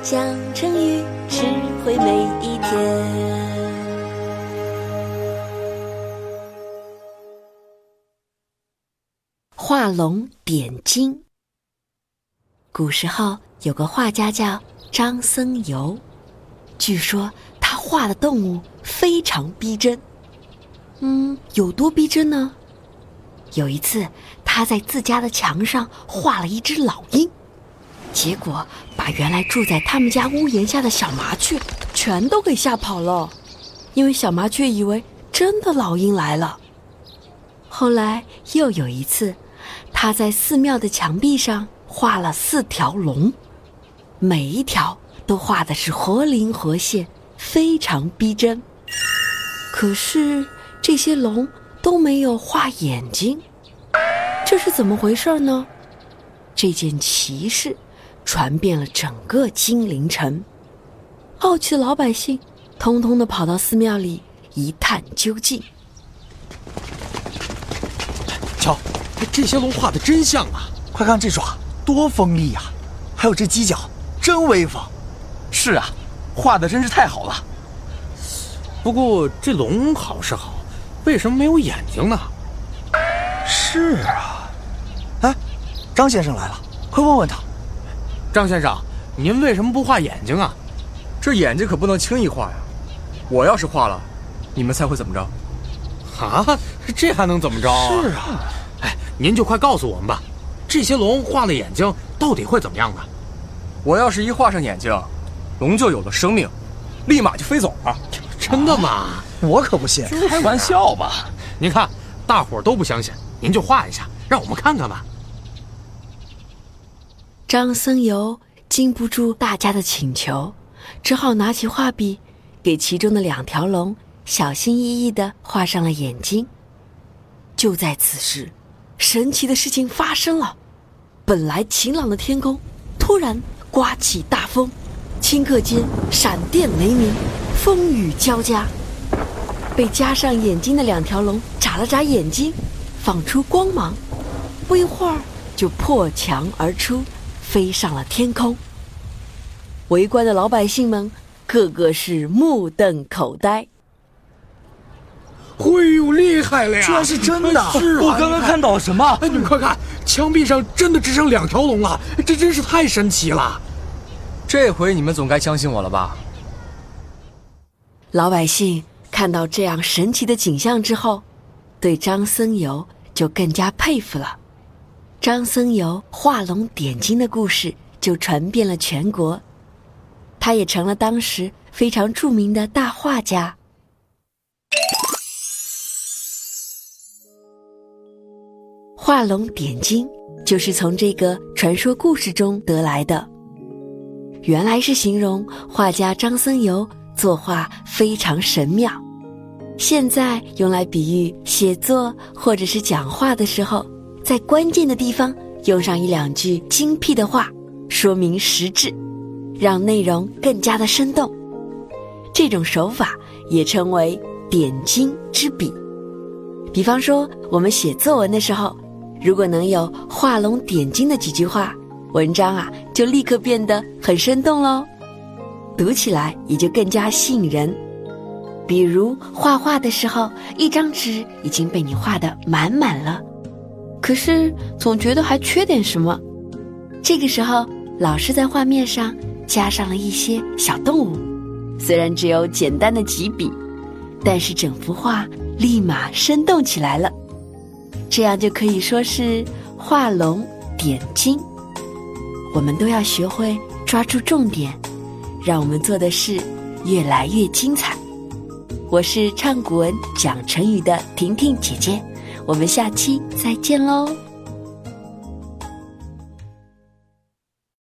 讲成语，智慧每一天。画龙点睛。古时候有个画家叫张僧繇，据说他画的动物非常逼真。有多逼真呢？有一次他在自家的墙上画了一只老鹰，结果把原来住在他们家屋檐下的小麻雀全都给吓跑了，因为小麻雀以为真的老鹰来了。后来又有一次，他在寺庙的墙壁上画了4条龙，每一条都画的是活灵活现，非常逼真。可是这些龙都没有画眼睛，这是怎么回事呢？这件奇事传遍了整个金陵城，好奇的老百姓通通地跑到寺庙里一探究竟。 瞧，这些龙画的真像啊！ 快看这爪多锋利啊，还有这犄角真威风。 是啊，画的真是太好了。 不过这龙好是好，为什么没有眼睛呢？ 是啊，哎，张先生来了，快问问他。 张先生，您为什么不画眼睛啊？ 这眼睛可不能轻易画呀，我要是画了，你们猜会怎么着？ 啊，这还能怎么着啊？ 是啊， 哎，您就快告诉我们吧，这些龙画了眼睛到底会怎么样呢？ 我要是一画上眼睛，龙就有了生命，立马就飞走了。 真的吗？ 我可不信。 开玩笑吧。 您看大伙儿都不相信，您就画一下让我们看看吧。 张僧繇经不住大家的请求，只好拿起画笔，给其中的2条龙小心翼翼地画上了眼睛。就在此时，神奇的事情发生了。本来晴朗的天空突然刮起大风，顷刻间闪电雷鸣，风雨交加。被加上眼睛的2条龙眨了眨眼睛，放出光芒，不一会儿就破墙而出，飞上了天空。围观的老百姓们个个是目瞪口呆。 哎呦，厉害了呀！ 居然是真的！ 是啊， 我刚刚看到什么？ 哎，你们快看，墙壁上真的只剩2条龙了，这真是太神奇了。 这回你们总该相信我了吧？ 老百姓看到这样神奇的景象之后，对张僧繇就更加佩服了。张僧繇画龙点睛的故事就传遍了全国，他也成了当时非常著名的大画家。画龙点睛就是从这个传说故事中得来的，原来是形容画家张僧繇作画非常神妙，现在用来比喻写作或者是讲话的时候，在关键的地方用上1-2句精辟的话，说明实质，让内容更加的生动。这种手法也称为点睛之笔。比方说我们写作文的时候，如果能有画龙点睛的几句话，文章就立刻变得很生动咯，读起来也就更加吸引人。比如画画的时候，一张纸已经被你画得满满了，可是总觉得还缺点什么。这个时候老师在画面上加上了一些小动物，虽然只有简单的几笔，但是整幅画立马生动起来了，这样就可以说是画龙点睛。我们都要学会抓住重点，让我们做的事越来越精彩。我是唱古文讲成语的婷婷姐姐，我们下期再见喽。